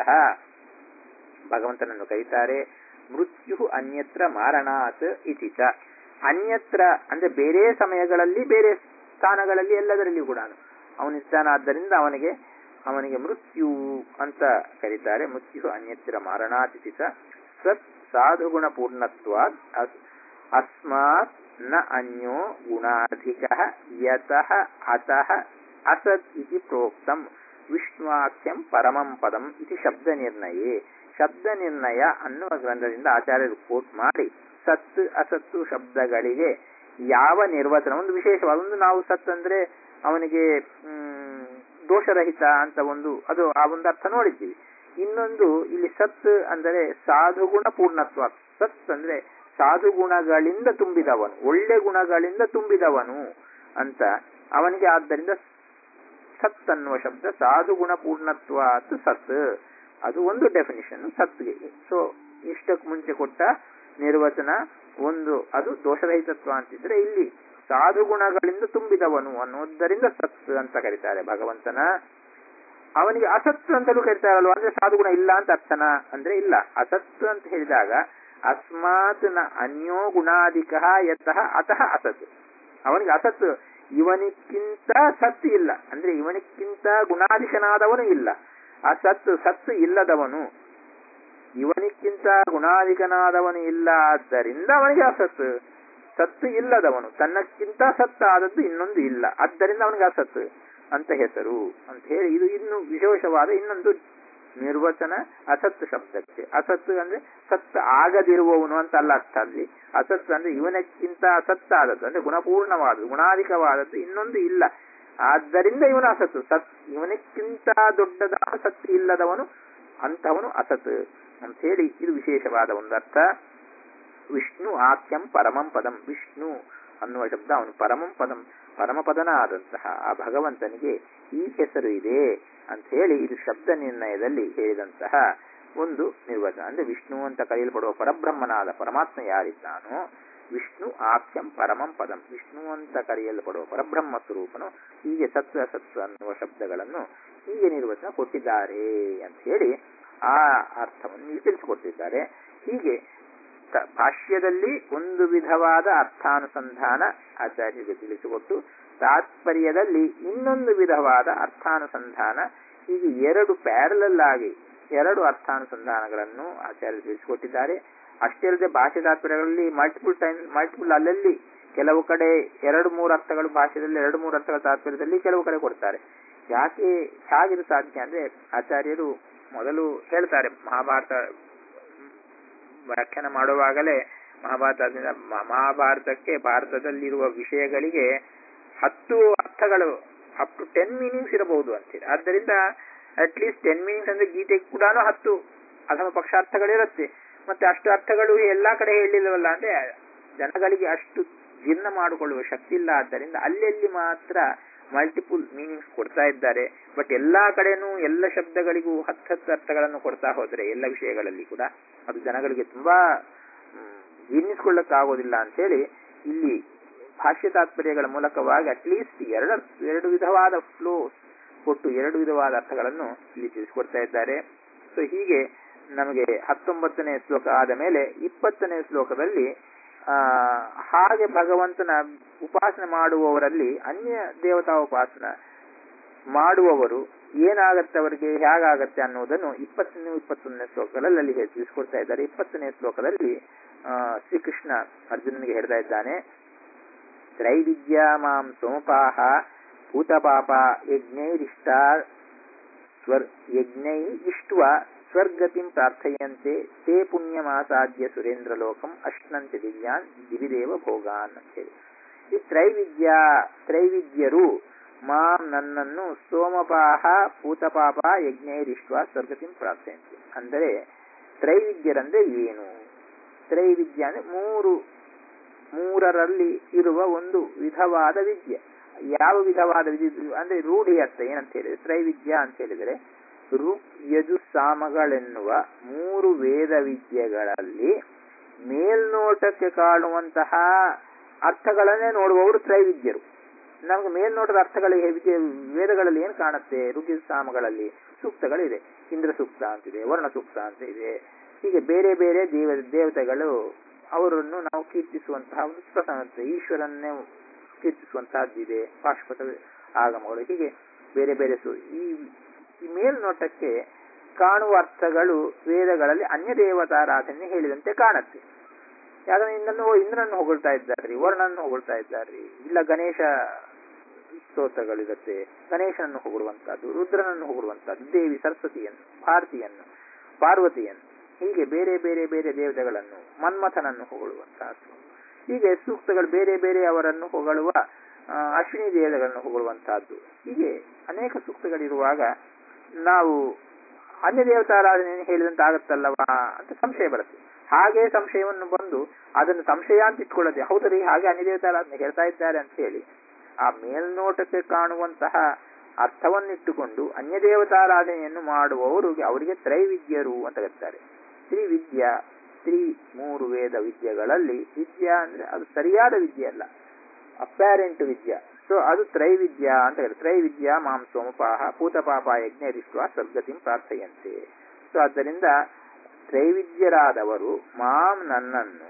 ಭಗವಂತನನ್ನು ಕರೀತಾರೆ. ಮೃತ್ಯು ಅನ್ಯತ್ರ ಮಾರಣಾತ್ ಇತಿ ಚ. ಅನ್ಯತ್ರ ಅಂದ್ರೆ ಬೇರೆ ಸಮಯಗಳಲ್ಲಿ ಬೇರೆ ಸ್ಥಾನಗಳಲ್ಲಿ ಎಲ್ಲದರಲ್ಲಿ ಕೂಡ ಅವನಿದ್ದಾನಾದ್ದರಿಂದ ಅವನಿಗೆ ಅವನಿಗೆ ಮೃತ್ಯು ಅಂತ ಕರೀತಾರೆ. ಮೃತ್ಯು ಅನ್ಯತ್ರ ಮಾರಣಾತ್ ಇತಿ ಚ. ಸತ್ ಸಾಧುಗುಣ ಪೂರ್ಣತ್ವಾದ್ ಅಸ್ಮಾತ್ ನ ಅನ್ಯೋ ಗುಣಾಧಿಕಃ ಯತಃ ಅತಃ ಅಸತ್ ಇತಿ ಪ್ರೋಕ್ತಂ ವಿಷ್ಣುವಾಕ್ಯಂ ಪರಮಂ ಪದಂ ಇತಿ ಶಬ್ದ ನಿರ್ಣಯೇ. ಶಬ್ದ ನಿರ್ಣಯ ಅನ್ನುವ ಗ್ರಂಥದಿಂದ ಆಚಾರ್ಯರು ಕೋಟ್ ಮಾಡಿ ಸತ್ ಅಸತ್ತು ಶಬ್ದಗಳಿಗೆ ಯಾವ ನಿರ್ವಚನ, ಒಂದು ವಿಶೇಷವಾದ ಒಂದು, ನಾವು ಸತ್ ಅಂದ್ರೆ ಅವನಿಗೆ ಹ್ಮ್ ದೋಷರಹಿತ ಅಂತ ಒಂದು, ಅದು ಆ ಒಂದು ಅರ್ಥ ನೋಡಿದ್ದೀವಿ. ಇನ್ನೊಂದು ಇಲ್ಲಿ ಸತ್ ಅಂದರೆ ಸಾಧುಗುಣ ಪೂರ್ಣತ್ವ. ಸತ್ ಅಂದ್ರೆ ಸಾಧು ಗುಣಗಳಿಂದ ತುಂಬಿದವನು, ಒಳ್ಳೆ ಗುಣಗಳಿಂದ ತುಂಬಿದವನು ಅಂತ ಅವನಿಗೆ. ಆದ್ದರಿಂದ ಸತ್ ಅನ್ನುವ ಶಬ್ದ ಸಾಧು ಗುಣ ಪೂರ್ಣತ್ವಾತ್ ಸತ್, ಅದು ಒಂದು ಡೆಫಿನಿಷನ್ ಸತ್ಗೆ. ಸೊ ಇಷ್ಟಕ್ಕೆ ಮುಂಚೆ ಕೊಟ್ಟ ನಿರ್ವಚನ ಒಂದು, ಅದು ದೋಷರಹಿತತ್ವ ಅಂತಿದ್ರೆ ಇಲ್ಲಿ ಸಾಧು ಗುಣಗಳಿಂದ ತುಂಬಿದವನು ಅನ್ನೋದರಿಂದ ಸತ್ ಅಂತ ಕರೀತಾರೆ ಭಗವಂತನ. ಅವನಿಗೆ ಅಸತ್ ಅಂತಲೂ ಕರೀತಾರಲ್ವ, ಅಂದ್ರೆ ಸಾಧುಗುಣ ಇಲ್ಲ ಅಂತ ಅರ್ಥನ ಅಂದ್ರೆ ಇಲ್ಲ. ಅಸತ್ ಅಂತ ಹೇಳಿದಾಗ ಅಸ್ಮಾತ್ ನ ಅನ್ಯೋ ಗುಣಾಧಿಕ ಯತಃ ಅತಃ ಅಸತ್. ಅವನಿಗೆ ಅಸತ್, ಇವನಿಕ್ಕಿಂತ ಸತ್ ಇಲ್ಲ ಅಂದ್ರೆ ಇವನಿಕ್ಕಿಂತ ಗುಣಾಧಿಕನಾದವನು ಇಲ್ಲ. ಆ ಸತ್ ಸತ್ ಇಲ್ಲದವನು, ಇವನಿಕ್ಕಿಂತ ಗುಣಾಧಿಕನಾದವನು ಇಲ್ಲ. ಆದ್ದರಿಂದ ಅವನಿಗೆ ಅಸತ್. ಸತ್ತು ಇಲ್ಲದವನು, ತನ್ನಕ್ಕಿಂತ ಸತ್ತ ಆದದ್ದು ಇನ್ನೊಂದು ಇಲ್ಲ, ಆದ್ದರಿಂದ ಅವನಿಗೆ ಅಸತ್ ಅಂತ ಹೆಸರು ಅಂತ ಹೇಳಿ ಇದು ಇನ್ನು ವಿಶೇಷವಾದ ಇನ್ನೊಂದು ನಿರ್ವಚನ ಅಸತ್ ಶಬ್ದಕ್ಕೆ. ಅಸತ್ ಅಂದ್ರೆ ಸತ್ ಆಗದಿರುವವನು ಅಂತ ಅಲ್ಲ ಅರ್ಥ. ಅಲ್ಲಿ ಅಸತ್ ಅಂದ್ರೆ ಇವನಕ್ಕಿಂತ ಅಸತ್ ಆದದ್ದು ಅಂದ್ರೆ ಗುಣಪೂರ್ಣವಾದದ್ದು, ಗುಣಾಧಿಕವಾದದ್ದು ಇನ್ನೊಂದು ಇಲ್ಲ, ಆದ್ದರಿಂದ ಇವನು ಅಸತ್. ಸತ್ ಇವನಕ್ಕಿಂತ ದೊಡ್ಡದಾದ ಸತ್ ಇಲ್ಲದವನು ಅಂತವನು ಅಸತ್ ಅಂತ ಹೇಳಿ ಇದು ವಿಶೇಷವಾದ ಒಂದು ಅರ್ಥ. ವಿಷ್ಣು ಆಖ್ಯಂ ಪರಮಂ ಪದಂ. ವಿಷ್ಣು ಅನ್ನುವ ಶಬ್ದ ಅವನು ಪರಮಂ ಪದಂ, ಪರಮಪದನ ಆದಂತಹ ಆ ಭಗವಂತನಿಗೆ ಈ ಹೆಸರು ಇದೆ ಅಂತ ಹೇಳಿ ಇದು ಶಬ್ದ ನಿರ್ಣಯದಲ್ಲಿ ಹೇಳಿದಂತಹ ಒಂದು ನಿರ್ವಚನ. ಅಂದ್ರೆ ವಿಷ್ಣು ಅಂತ ಕರೆಯಲ್ಪಡುವ ಪರಬ್ರಹ್ಮನಾದ ಪರಮಾತ್ಮ ಯಾರಿದ್ದಾನೋ, ವಿಷ್ಣು ಆಖ್ಯಂ ಪರಮಂ ಪದಂ, ವಿಷ್ಣು ಅಂತ ಕರೆಯಲ್ಪಡುವ ಪರಬ್ರಹ್ಮ ಸ್ವರೂಪನು ಹೀಗೆ ಸತ್ವ ಸತ್ವ ಅನ್ನುವ ಶಬ್ದಗಳನ್ನು ಹೀಗೆ ನಿರ್ವಚನ ಕೊಟ್ಟಿದ್ದಾರೆ ಅಂತ ಹೇಳಿ ಆ ಅರ್ಥವನ್ನು ಇಲ್ಲಿ ತಿಳಿಸಿಕೊಟ್ಟಿದ್ದಾರೆ. ಹೀಗೆ ಭಾಷ್ಯದಲ್ಲಿ ಒಂದು ವಿಧವಾದ ಅರ್ಥಾನುಸಂಧಾನ ಆಚಾರ್ಯರಿಗೆ ತಿಳಿಸಿಕೊಟ್ಟು, ತಾತ್ಪರ್ಯದಲ್ಲಿ ಇನ್ನೊಂದು ವಿಧವಾದ ಅರ್ಥಾನುಸಂಧಾನ, ಹೀಗೆ ಎರಡು ಪ್ಯಾರಲಲ್ ಆಗಿ ಎರಡು ಅರ್ಥಾನುಸಂಧಾನಗಳನ್ನು ಆಚಾರ್ಯರು ತಿಳಿಸಿಕೊಟ್ಟಿದ್ದಾರೆ. ಅಷ್ಟೇ ಅಲ್ಲದೆ ಭಾಷೆ ತಾತ್ಪರ್ಯಗಳಲ್ಲಿ ಮಲ್ಟಿಪಲ್ ಟೈಮ್ ಮಲ್ಟಿಪಲ್ ಅಲ್ಲಲ್ಲಿ ಕೆಲವು ಕಡೆ ಎರಡು ಮೂರು ಅರ್ಥಗಳು, ಭಾಷೆಯಲ್ಲಿ ಎರಡು ಮೂರು ಅರ್ಥಗಳ ತಾತ್ಪರ್ಯದಲ್ಲಿ ಕೆಲವು ಕಡೆ ಕೊಡ್ತಾರೆ. ಯಾಕೆ ಹೇಗಿದು ಸಾಧ್ಯ ಅಂದ್ರೆ ಆಚಾರ್ಯರು ಮೊದಲು ಹೇಳ್ತಾರೆ, ಮಹಾಭಾರತ ವ್ಯಾಖ್ಯಾನ ಮಾಡುವಾಗಲೇ ಮಹಾಭಾರತ ಮಹಾಭಾರತಕ್ಕೆ ಭಾರತದಲ್ಲಿರುವ ವಿಷಯಗಳಿಗೆ ಹತ್ತು ಅರ್ಥಗಳು ಅಪ್ ಟು ಟೆನ್ ಮೀನಿಂಗ್ಸ್ ಇರಬಹುದು ಅಂತೀರಿ. ಆದ್ದರಿಂದ ಅಟ್ ಲೀಸ್ಟ್ ಟೆನ್ ಮೀನಿಂಗ್ಸ್ ಅಂದ್ರೆ ಗೀತೆಗೆ ಕೂಡ ಹತ್ತು ಅಥವಾ ಪಕ್ಷಾರ್ಥಗಳಿರುತ್ತೆ. ಮತ್ತೆ ಅಷ್ಟು ಅರ್ಥಗಳು ಎಲ್ಲಾ ಕಡೆ ಹೇಳಿಲ್ಲವಲ್ಲ, ಅಂದ್ರೆ ಜನಗಳಿಗೆ ಅಷ್ಟು ಜೀರ್ಣ ಮಾಡಿಕೊಳ್ಳುವ ಶಕ್ತಿ ಇಲ್ಲ. ಆದ್ದರಿಂದ ಅಲ್ಲೆಲ್ಲಿ ಮಾತ್ರ ಮಲ್ಟಿಪಲ್ ಮೀನಿಂಗ್ಸ್ ಕೊಡ್ತಾ ಇದ್ದಾರೆ. ಬಟ್ ಎಲ್ಲಾ ಕಡೆನೂ ಎಲ್ಲ ಶಬ್ದಗಳಿಗೂ ಹತ್ತು ಹತ್ತು ಅರ್ಥಗಳನ್ನು ಕೊಡ್ತಾ ಹೋದ್ರೆ ಎಲ್ಲ ವಿಷಯಗಳಲ್ಲಿ ಕೂಡ ಅದು ಜನಗಳಿಗೆ ತುಂಬಾ ಜೀರ್ಣಿಸ್ಕೊಳ್ಳಕ್ಕಾಗೋದಿಲ್ಲ ಅಂತ ಹೇಳಿ ಇಲ್ಲಿ ಭಾಷ್ಯ ತಾತ್ಪರ್ಯಗಳ ಮೂಲಕವಾಗಿ ಅಟ್ಲೀಸ್ಟ್ ಎರಡು ಎರಡು ವಿಧವಾದ ಫ್ಲೋ ಕೊಟ್ಟು ಎರಡು ವಿಧವಾದ ಅರ್ಥಗಳನ್ನು ಇಲ್ಲಿ ತಿಳಿಸಿಕೊಡ್ತಾ ಇದ್ದಾರೆ. ಸೊ ಹೀಗೆ ನಮಗೆ ಹತ್ತೊಂಬತ್ತನೇ ಶ್ಲೋಕ ಆದ ಮೇಲೆ ಇಪ್ಪತ್ತನೇ ಶ್ಲೋಕದಲ್ಲಿ ಆ ಹಾಗೆ ಭಗವಂತನ ಉಪಾಸನೆ ಮಾಡುವವರಲ್ಲಿ ಅನ್ಯ ದೇವತಾ ಉಪಾಸನ ಮಾಡುವವರು ಏನಾಗತ್ತೆ, ಅವರಿಗೆ ಹೇಗಾಗತ್ತೆ ಅನ್ನೋದನ್ನು ಇಪ್ಪತ್ತನೇ ಇಪ್ಪತ್ತೊಂದನೇ ಶ್ಲೋಕಗಳಲ್ಲಿ ಅಲ್ಲಿ ತಿಳಿಸಿಕೊಡ್ತಾ ಇದ್ದಾರೆ. ಇಪ್ಪತ್ತನೇ ಶ್ಲೋಕದಲ್ಲಿ ಶ್ರೀಕೃಷ್ಣ ಅರ್ಜುನನಿಗೆ ಹೇಳ್ತಾ ಇದ್ದಾನೆ, ತ್ರೈವಿದ್ಯಾ ಮಾಂ ಸೋಮಪಾಹ ಭೂತಪಾಪ ಯಜ್ಞೈರಿಷ್ಟ ಸ್ವರ್ ಯಜ್ಞೈ ಇಷ್ಟ್ವ ಸ್ವರ್ಗತಿಂ ಪ್ರಾರ್ಥಯಂತೆ ತೇ ಪುಣ್ಯಮಾಸಾದ್ಯ ಸುರೇಂದ್ರಲೋಕಂ ಅಶ್ನಂತೆ ದಿವ್ಯಾನ್ ದಿವಿದೇವ ಭೋಗಾನ್ ಅಂತ ಹೇಳಿ. ಈ ತ್ರೈವಿದ್ಯಾ ತ್ರೈವಿದ್ಯರು ಮಾಂ ನನ್ನನ್ನು ಸೋಮಪಾಹ ಭೂತಪಾಪ ಯಜ್ಞೈರಿಷ್ಟ್ವ ಸ್ವರ್ಗತಿಂ ಪ್ರಾರ್ಥಯಂತೆ. ಅಂದರೆ ತ್ರೈವಿದ್ಯರಂದ್ರೆ ಏನು? ತ್ರೈವಿದ್ಯ ಅಂದ್ರೆ ಮೂರು ಮೂರರಲ್ಲಿ ಇರುವ ಒಂದು ವಿಧವಾದ ವಿದ್ಯೆ. ಯಾವ ವಿಧವಾದ ವಿದ್ಯೆ ಅಂದ್ರೆ ರೂಢಿ ಅರ್ಥ ಏನಂತ ಹೇಳಿದ್ರೆ, ತ್ರೈವಿದ್ಯ ಅಂತ ಹೇಳಿದರೆ ಋಕ್ ಯಜು ಸಾಮಗಳೆನ್ನುವ ಮೂರು ವೇದ ವಿದ್ಯೆಗಳಲ್ಲಿ ಮೇಲ್ನೋಟಕ್ಕೆ ಕಾಣುವಂತಹ ಅರ್ಥಗಳನ್ನೇ ನೋಡುವವರು ತ್ರೈವಿದ್ಯರು. ನಮಗೆ ಮೇಲ್ನೋಟದ ಅರ್ಥಗಳು ವೇದಗಳಲ್ಲಿ ಏನು ಕಾಣುತ್ತೆ? ಋಗ್ಯಜು ಸಾಮಗಳಲ್ಲಿ ಸೂಕ್ತಗಳಿದೆ, ಇಂದ್ರ ಸೂಕ್ತ ಅಂತಿದೆ, ವರ್ಣ ಸೂಕ್ತ ಅಂತ ಇದೆ. ಹೀಗೆ ಬೇರೆ ಬೇರೆ ದೇವ ದೇವತೆಗಳು ಅವರನ್ನು ನಾವು ಕೀರ್ತಿಸುವಂತಹ ಒಂದು ಪ್ರಸಂಗ, ಈಶ್ವರನ್ನೇ ಕೀರ್ತಿಸುವಂತಹದ್ದಿದೆ, ಪಾಶ್ವತ ಆಗಮಗಳು, ಹೀಗೆ ಬೇರೆ ಬೇರೆ ಸು ಈ ಈ ಮೇಲ್ನೋಟಕ್ಕೆ ಕಾಣುವ ಅರ್ಥಗಳು ವೇದಗಳಲ್ಲಿ ಅನ್ಯ ದೇವತಾರಾಧನೆ ಹೇಳಿದಂತೆ ಕಾಣುತ್ತೆ. ಯಾಕಂದ್ರೆ ಇಂದ್ರನ್ನು ಇಂದ್ರನನ್ನು ಹೊಗಳ್ತಾ ಇದ್ದಾರ್ರಿ, ವರ್ಣನನ್ನು ಹೊಗಳ್ತಾ ಇದ್ದಾರ್ರಿ, ಇಲ್ಲ ಗಣೇಶ ಸ್ತೋತ್ರಗಳಿರುತ್ತೆ, ಗಣೇಶನನ್ನು ಹೊಗಳುವಂತಹದ್ದು, ರುದ್ರನನ್ನು ಹೊಗಳುವಂತಹದ್ದು, ದೇವಿ ಸರಸ್ವತಿಯನ್ನು, ಭಾರತಿಯನ್ನು, ಪಾರ್ವತಿಯನ್ನು, ಹೀಗೆ ಬೇರೆ ಬೇರೆ ಬೇರೆ ದೇವತೆಗಳನ್ನು, ಮನ್ಮಥನನ್ನು ಹೊಗಳುವಂತಹದ್ದು, ಹೀಗೆ ಸೂಕ್ತಗಳು ಬೇರೆ ಬೇರೆ ಅವರನ್ನು ಹೊಗಳುವ ಅಶ್ವಿನಿ ದೇವತೆಗಳನ್ನು ಹೊಗಳುವಂತಹದ್ದು, ಹೀಗೆ ಅನೇಕ ಸೂಕ್ತಗಳಿರುವಾಗ ನಾವು ಅನ್ಯ ದೇವತಾರಾಧನೆಯನ್ನು ಹೇಳಿದಂತೆ ಆಗುತ್ತಲ್ಲವಾ ಅಂತ ಸಂಶಯ ಬರುತ್ತೆ. ಹಾಗೆ ಸಂಶಯವನ್ನು ಬಂದು ಅದನ್ನು ಸಂಶಯ ಅಂತ ಇಟ್ಕೊಳ್ಳದೆ, ಹೌದರಿ ಹಾಗೆ ಅನ್ಯ ದೇವತಾರಾಧನೆ ಹೇಳ್ತಾ ಇದ್ದಾರೆ ಅಂತ ಹೇಳಿ ಆ ಮೇಲ್ನೋಟಕ್ಕೆ ಕಾಣುವಂತಹ ಅರ್ಥವನ್ನಿಟ್ಟುಕೊಂಡು ಅನ್ಯ ದೇವತಾರಾಧನೆಯನ್ನು ಮಾಡುವವರು ಅವರಿಗೆ ತ್ರೈವಿದ್ಯರು ಅಂತ ಕರೀತಾರೆ. ತ್ರಿವಿದ್ಯಾ ತ್ರಿ ಮೂರು ವೇದ ವಿದ್ಯೆಗಳಲ್ಲಿ ವಿದ್ಯಾ ಅಂದ್ರೆ ಅದು ಸರಿಯಾದ ವಿದ್ಯೆ ಅಲ್ಲ, ಅಪ್ಯಾರೆಂಟ್ ವಿದ್ಯಾ. ಸೊ ಅದು ತ್ರೈವಿದ್ಯಾ ಅಂತ ಹೇಳಿ. ತ್ರೈವಿದ್ಯಾ ಮಾಂ ಸೋಮಪಾಹ ಭೂತಪಾಪ ಯಜ್ಞರಿಷ್ಟ್ವ ಸ್ವರ್ಗತಿಂ ಪ್ರಾರ್ಥಯಂತೆ. ಸೊ ಆದ್ದರಿಂದ ತ್ರೈವಿದ್ಯರಾದವರು ಮಾಂ ನನ್ನನ್ನು,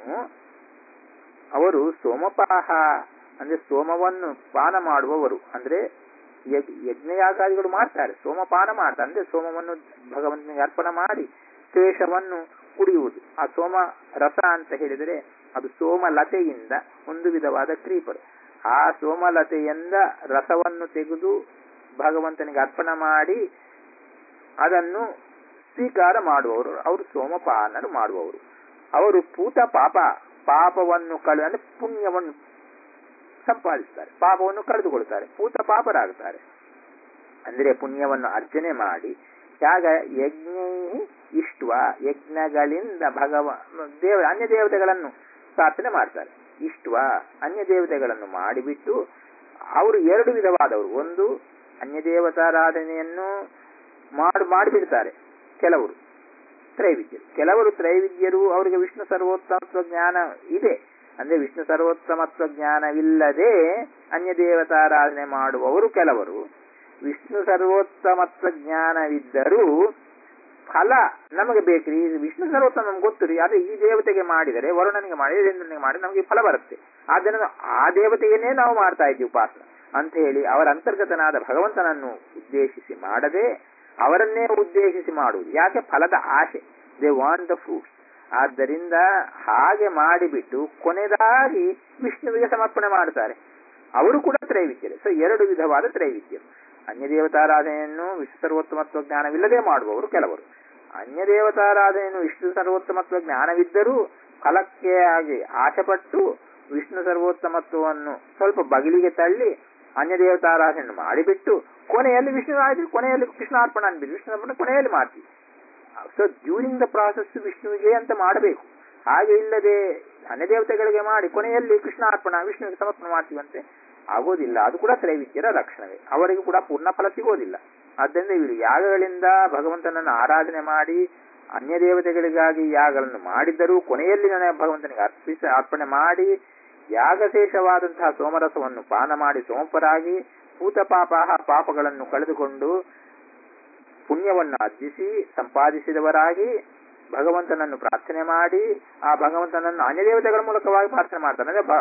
ಅವರು ಸೋಮಪಾಹ ಅಂದ್ರೆ ಸೋಮವನ್ನು ಪಾನ ಮಾಡುವವರು, ಅಂದ್ರೆ ಯಜ್ಞಯಾಗಾದಿಗಳು ಮಾಡ್ತಾರೆ, ಸೋಮಪಾನ ಮಾಡ್ತಾರೆ, ಅಂದ್ರೆ ಸೋಮವನ್ನು ಭಗವಂತನಿಗೆ ಅರ್ಪಣೆ ಮಾಡಿ ಶೇಷವನ್ನು ಕುಡಿಯುವುದು. ಆ ಸೋಮ ರಸ ಅಂತ ಹೇಳಿದರೆ ಅದು ಸೋಮಲತೆಯಿಂದ ಒಂದು ವಿಧವಾದ ಕ್ರೀಪರ್. ಆ ಸೋಮಲತೆಯಿಂದ ರಸವನ್ನು ತೆಗೆದು ಭಗವಂತನಿಗೆ ಅರ್ಪಣೆ ಮಾಡಿ ಅದನ್ನು ಸ್ವೀಕಾರ ಮಾಡುವವರು ಅವರು ಸೋಮಪಾನರು ಮಾಡುವವರು. ಅವರು ಪೂತ ಪಾಪ ಪಾಪವನ್ನು ಕಳೆ ಅಂದ್ರೆ ಪುಣ್ಯವನ್ನು ಸಂಪಾದಿಸ್ತಾರೆ, ಪಾಪವನ್ನು ಕಳೆದುಕೊಳ್ತಾರೆ, ಪೂತ ಪಾಪರಾಗುತ್ತಾರೆ. ಅಂದ್ರೆ ಪುಣ್ಯವನ್ನು ಅರ್ಜನೆ ಮಾಡಿ ಯಾಗ ಯಜ್ಞ ಇಷ್ಟ್ವ ಯಜ್ಞಗಳಿಂದ ಭಗವ ದೇವ ಅನ್ಯ ದೇವತೆಗಳನ್ನು ಪ್ರಾರ್ಥನೆ ಮಾಡ್ತಾರೆ. ಇಷ್ಟ್ವ ಅನ್ಯ ದೇವತೆಗಳನ್ನು ಮಾಡಿಬಿಟ್ಟು ಅವರು ಎರಡು ವಿಧವಾದವರು. ಒಂದು ಅನ್ಯ ದೇವತಾರಾಧನೆಯನ್ನು ಮಾಡಿ ಮಾಡಿಬಿಡ್ತಾರೆ ಕೆಲವರು ತ್ರೈವಿದ್ಯರು. ಕೆಲವರು ತ್ರೈವಿದ್ಯರು ಅವರಿಗೆ ವಿಷ್ಣು ಸರ್ವೋತ್ತಮತ್ವ ಜ್ಞಾನ ಇದೆ, ಅಂದ್ರೆ ವಿಷ್ಣು ಸರ್ವೋತ್ತಮತ್ವ ಜ್ಞಾನವಿಲ್ಲದೆ ಅನ್ಯ ದೇವತಾರಾಧನೆ ಮಾಡುವವರು ಕೆಲವರು. ವಿಷ್ಣು ಸರ್ವೋತ್ತಮತ್ವ ಜ್ಞಾನವಿದ್ದರೂ ಫಲ ನಮಗೆ ಬೇಕ್ರಿ, ವಿಷ್ಣು ಸರ್ವೋತ್ತಮ ನಮ್ಗೆ ಗೊತ್ತು ರೀ, ಅದೇ ಈ ದೇವತೆಗೆ ಮಾಡಿದರೆ, ವರುಣನಿಗೆ ಮಾಡಿ ಇಂದ್ರನಿಗೆ ಮಾಡಿ ನಮಗೆ ಫಲ ಬರುತ್ತೆ, ಆದ್ದರಿಂದ ಆ ದೇವತೆಯನ್ನೇ ನಾವು ಮಾಡ್ತಾ ಇದ್ದೀವಿ ಉಪಾಸನ ಅಂತ ಹೇಳಿ ಅವರ ಅಂತರ್ಗತನಾದ ಭಗವಂತನನ್ನು ಉದ್ದೇಶಿಸಿ ಮಾಡದೆ ಅವರನ್ನೇ ಉದ್ದೇಶಿಸಿ ಮಾಡುವುದು. ಯಾಕೆ? ಫಲದ ಆಶೆ, ದೇ ವಾಂಟ್ ದ ಫ್ರೂಟ್ಸ್. ಆದ್ದರಿಂದ ಹಾಗೆ ಮಾಡಿಬಿಟ್ಟು ಕೊನೆದಾಗಿ ವಿಷ್ಣುವಿಗೆ ಸಮರ್ಪಣೆ ಮಾಡ್ತಾರೆ, ಅವರು ಕೂಡ ತ್ರೈವಿದ್ಯರು. ಸೊ ಎರಡು ವಿಧವಾದ ತ್ರೈವಿದ್ಯರು. ಅನ್ಯ ದೇವತಾರಾಧನೆಯನ್ನು ವಿಷ್ಣು ಸರ್ವೋತ್ತಮತ್ವ ಜ್ಞಾನವಿಲ್ಲದೆ ಮಾಡುವವರು ಕೆಲವರು. ಅನ್ಯ ದೇವತಾರಾಧನೆಯನ್ನು ವಿಷ್ಣು ಸರ್ವೋತ್ತಮತ್ವ ಜ್ಞಾನವಿದ್ದರೂ ಫಲಕ್ಕೆ ಆಗಿ ಆಶೆಪಟ್ಟು ವಿಷ್ಣು ಸರ್ವೋತ್ತಮತ್ವವನ್ನು ಸ್ವಲ್ಪ ಬಗಿಲಿಗೆ ತಳ್ಳಿ ಅನ್ಯ ದೇವತಾರಾಧನೆಯನ್ನು ಮಾಡಿಬಿಟ್ಟು ಕೊನೆಯಲ್ಲಿ ವಿಷ್ಣು ಆಯ್ತು, ಕೊನೆಯಲ್ಲಿ ಕೃಷ್ಣಾರ್ಪಣ ಅನ್ಬಿಟ್ಟು ವಿಷ್ಣು ಕೊನೆಯಲ್ಲಿ ಮಾಡ್ತೀವಿ. ಸೊ ಡ್ಯೂರಿಂಗ್ ದ ಪ್ರಾಸೆಸ್ ವಿಷ್ಣುವಿಗೆ ಅಂತ ಮಾಡಬೇಕು. ಹಾಗೆ ಇಲ್ಲದೆ ಅನ್ಯ ದೇವತೆಗಳಿಗೆ ಮಾಡಿ ಕೊನೆಯಲ್ಲಿ ಕೃಷ್ಣಾರ್ಪಣ ವಿಷ್ಣುವಿಗೆ ಸಮರ್ಪಣೆ ಮಾಡ್ತೀವಂತೆ ಆಗೋದಿಲ್ಲ. ಅದು ಕೂಡ ತ್ರೈವಿದ್ಯರ ಲಕ್ಷಣವೇ, ಅವರಿಗೂ ಕೂಡ ಪೂರ್ಣ ಫಲ ಸಿಗೋದಿಲ್ಲ. ಆದ್ದರಿಂದ ಇವರು ಯಾಗಗಳಿಂದ ಭಗವಂತನನ್ನು ಆರಾಧನೆ ಮಾಡಿ ಅನ್ಯ ದೇವತೆಗಳಿಗಾಗಿ ಯಾಗಗಳನ್ನು ಮಾಡಿದ್ದರೂ ಕೊನೆಯಲ್ಲಿ ನನಗೆ ಭಗವಂತನಿಗೆ ಅರ್ಪಿಸ ಅರ್ಪಣೆ ಮಾಡಿ ಯಾಗಶೇಷವಾದಂತಹ ಸೋಮರಸವನ್ನು ಪಾನ ಮಾಡಿ ಸೋಮಪರಾಗಿ ಭೂತ ಪಾಪ ಪಾಪಗಳನ್ನು ಕಳೆದುಕೊಂಡು ಪುಣ್ಯವನ್ನು ಅರ್ಜಿಸಿ ಸಂಪಾದಿಸಿದವರಾಗಿ ಭಗವಂತನನ್ನು ಪ್ರಾರ್ಥನೆ ಮಾಡಿ ಆ ಭಗವಂತನನ್ನು ಅನ್ಯ ದೇವತೆಗಳ ಮೂಲಕವಾಗಿ ಪ್ರಾರ್ಥನೆ ಮಾಡ್ತಾರೆ. ಅಂದ್ರೆ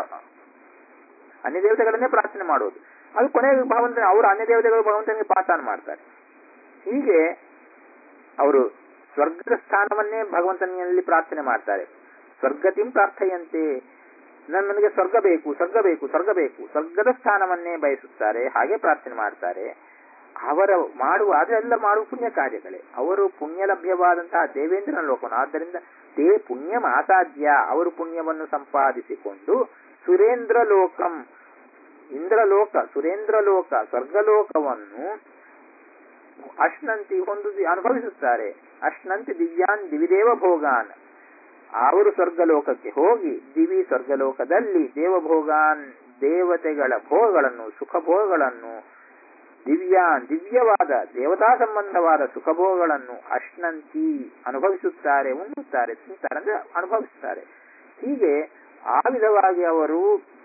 ಅನ್ಯ ದೇವತೆಗಳನ್ನೇ ಪ್ರಾರ್ಥನೆ ಮಾಡೋದು, ಅದು ಕೊನೆಗೆ ಭಗವಂತ ಅವರು ಅನ್ಯ ದೇವತೆಗಳು ಭಗವಂತನಿಗೆ ಪ್ರಾರ್ಥನೆ ಮಾಡ್ತಾರೆ. ಹೀಗೆ ಅವರು ಸ್ವರ್ಗದ ಸ್ಥಾನವನ್ನೇ ಭಗವಂತನಲ್ಲಿ ಪ್ರಾರ್ಥನೆ ಮಾಡ್ತಾರೆ. ಸ್ವರ್ಗತಿಂ ಪ್ರಾರ್ಥಯಂತೆ. ನನಗೆ ಸ್ವರ್ಗ ಬೇಕು ಸ್ವರ್ಗ ಬೇಕು ಸ್ವರ್ಗ ಬೇಕು ಸ್ವರ್ಗದ ಸ್ಥಾನವನ್ನೇ ಬಯಸುತ್ತಾರೆ, ಹಾಗೆ ಪ್ರಾರ್ಥನೆ ಮಾಡ್ತಾರೆ. ಅವರ ಮಾಡುವ ಅದೆಲ್ಲ ಮಾಡುವ ಪುಣ್ಯ ಕಾರ್ಯಗಳೇ. ಅವರು ಪುಣ್ಯ ಲಭ್ಯವಾದಂತಹ ದೇವೇಂದ್ರನ ಲೋಕವನ್ನು, ಆದ್ದರಿಂದ ತೇ ಪುಣ್ಯ ಆಸಾಧ್ಯ, ಅವರು ಪುಣ್ಯವನ್ನು ಸಂಪಾದಿಸಿಕೊಂಡು ಸುರೇಂದ್ರ ಲೋಕಂ, ಇಂದ್ರಲೋಕ ಸುರೇಂದ್ರ ಲೋಕ ಸ್ವರ್ಗಲೋಕವನ್ನು ಅಶ್ನಂತಿ ಹೊಂದು ಅನುಭವಿಸುತ್ತಾರೆ. ಅಶ್ನಂತಿ ದಿವ್ಯಾನ್ ದಿವಿದೇವ ಭೋಗಾನ್, ಅವರು ಸ್ವರ್ಗಲೋಕಕ್ಕೆ ಹೋಗಿ ದಿವಿ ಸ್ವರ್ಗಲೋಕದಲ್ಲಿ ದೇವಭೋಗಾನ್ ದೇವತೆಗಳ ಭೋಗಗಳನ್ನು ಸುಖ ಭೋಗಗಳನ್ನು ದಿವ್ಯಾನ್ ದಿವ್ಯವಾದ ದೇವತಾ ಸಂಬಂಧವಾದ ಸುಖಭೋಗಗಳನ್ನು ಅಶ್ನಂತಿ ಅನುಭವಿಸುತ್ತಾರೆ, ಉಣ್ಣುತ್ತಾರೆ, ತಿಂತಾರೆ, ಅಂದ್ರೆ ಅನುಭವಿಸುತ್ತಾರೆ. ಹೀಗೆ ಆ ವಿಧವಾಗಿ ಅವರು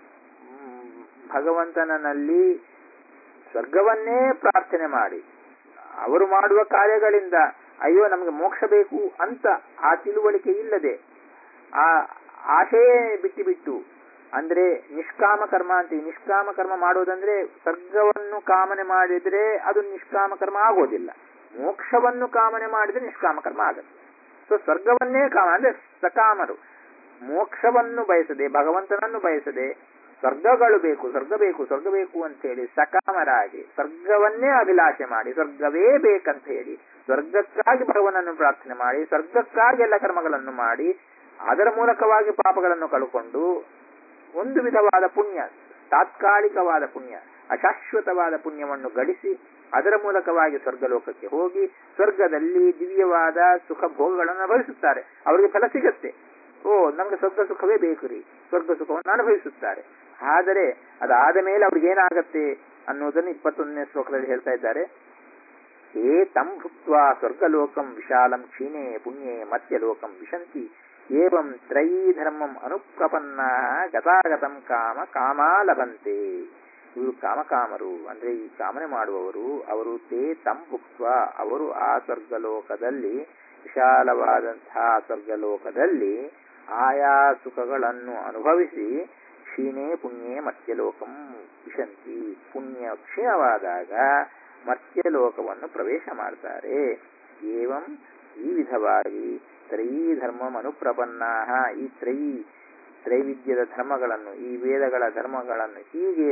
ಭಗವಂತನಲ್ಲಿ ಸ್ವರ್ಗವನ್ನೇ ಪ್ರಾರ್ಥನೆ ಮಾಡಿ ಅವರು ಮಾಡುವ ಕಾರ್ಯಗಳಿಂದ ಅಯ್ಯೋ ನಮಗೆ ಮೋಕ್ಷ ಬೇಕು ಅಂತ ಆ ತಿಳುವಳಿಕೆ ಇಲ್ಲದೆ ಆ ಆಶೆಯೇ ಬಿಟ್ಟು ಬಿಟ್ಟು ಅಂದ್ರೆ ನಿಷ್ಕಾಮ ಕರ್ಮ ಅಂತೀವಿ. ನಿಷ್ಕಾಮ ಕರ್ಮ ಮಾಡೋದಂದ್ರೆ ಸ್ವರ್ಗವನ್ನು ಕಾಮನೆ ಮಾಡಿದ್ರೆ ಅದು ನಿಷ್ಕಾಮ ಕರ್ಮ ಆಗೋದಿಲ್ಲ. ಮೋಕ್ಷವನ್ನು ಕಾಮನೆ ಮಾಡಿದ್ರೆ ನಿಷ್ಕಾಮ ಕರ್ಮ ಆಗುತ್ತೆ. ಸೊ ಸ್ವರ್ಗವನ್ನೇ ಕಾಮ ಅಂದ್ರೆ ಸಕಾಮರು, ಮೋಕ್ಷವನ್ನು ಬಯಸದೆ ಭಗವಂತನನ್ನು ಬಯಸದೆ ಸ್ವರ್ಗಗಳು ಬೇಕು ಸ್ವರ್ಗ ಬೇಕು ಸ್ವರ್ಗ ಬೇಕು ಅಂತ ಹೇಳಿ ಸಕಾಮರಾಗಿ ಸ್ವರ್ಗವನ್ನೇ ಅಭಿಲಾಷೆ ಮಾಡಿ ಸ್ವರ್ಗವೇ ಬೇಕಂತ ಹೇಳಿ ಸ್ವರ್ಗಕ್ಕಾಗಿ ಭಗವನನ್ನು ಪ್ರಾರ್ಥನೆ ಮಾಡಿ ಸ್ವರ್ಗಕ್ಕಾಗಿ ಎಲ್ಲ ಕರ್ಮಗಳನ್ನು ಮಾಡಿ ಅದರ ಮೂಲಕವಾಗಿ ಪಾಪಗಳನ್ನು ಕಳ್ಕೊಂಡು ಒಂದು ವಿಧವಾದ ಪುಣ್ಯ, ತಾತ್ಕಾಲಿಕವಾದ ಪುಣ್ಯ, ಅಶಾಶ್ವತವಾದ ಪುಣ್ಯವನ್ನು ಗಳಿಸಿ ಅದರ ಮೂಲಕವಾಗಿ ಸ್ವರ್ಗಲೋಕಕ್ಕೆ ಹೋಗಿ ಸ್ವರ್ಗದಲ್ಲಿ ದಿವ್ಯವಾದ ಸುಖ ಭೋಗಗಳನ್ನು ಅನುಭವಿಸುತ್ತಾರೆ. ಅವರಿಗೆ ಫಲ ಸಿಗತ್ತೆ. ಓ ನಮ್ಗೆ ಸ್ವರ್ಗ ಸುಖವೇ ಬೇಕು ರೀ, ಸ್ವರ್ಗ ಸುಖವನ್ನು ಅನುಭವಿಸುತ್ತಾರೆ. ಆದರೆ ಅದಾದ ಮೇಲೆ ಅವ್ರಿಗೇನಾಗತ್ತೆ ಅನ್ನೋದನ್ನು ಇಪ್ಪತ್ತೊಂದನೇ ಶ್ಲೋಕದಲ್ಲಿ ಹೇಳ್ತಾ ಇದ್ದಾರೆ. ಏ ತಂ ಭುಕ್ತ್ವಾ ಸ್ವರ್ಗಲೋಕಂ ವಿಶಾಲಂ ಕ್ಷೀಣೆ ಪುಣ್ಯೆ ಮತ್ಯಲೋಕಂ ವಿಶಂತಿ ಏವಂ ತ್ರಯೀ ಧರ್ಮಂ ಅನುಪ್ರಪನ್ನ ಗತಾಗತಂ ಕಾಮ ಕಾಮಾಲಭಂತೆ. ಇವರು ಕಾಮಕಾಮರು ಅಂದ್ರೆ ಈ ಕಾಮನೆ ಮಾಡುವವರು. ಅವರು ತೇ ತಂ ಭುಕ್ತ್ವಾ, ಅವರು ಆ ಸ್ವರ್ಗಲೋಕದಲ್ಲಿ ವಿಶಾಲವಾದಂತಹ ಸ್ವರ್ಗಲೋಕದಲ್ಲಿ ಆಯಾ ಸುಖಗಳನ್ನು ಅನುಭವಿಸಿ ಕ್ಷೀಣೆ ಪುಣ್ಯೆ ಮತ್ಯಲೋಕಂ ವಿಶಂತಿ, ಪುಣ್ಯ ಕ್ಷೀಣವಾದಾಗ ಮತ್ಯಲೋಕವನ್ನು ಪ್ರವೇಶ ಮಾಡ್ತಾರೆ. ಏವಂ ಈ ವಿಧವಾಗಿ ತ್ರಯೀ ಧರ್ಮಂ ಅನುಪ್ರಪನ್ನ, ಈ ತ್ರಯೀ ತ್ರೈವಿಧ್ಯದ ಧರ್ಮಗಳನ್ನು ಈ ವೇದಗಳ ಧರ್ಮಗಳನ್ನು ಹೀಗೆ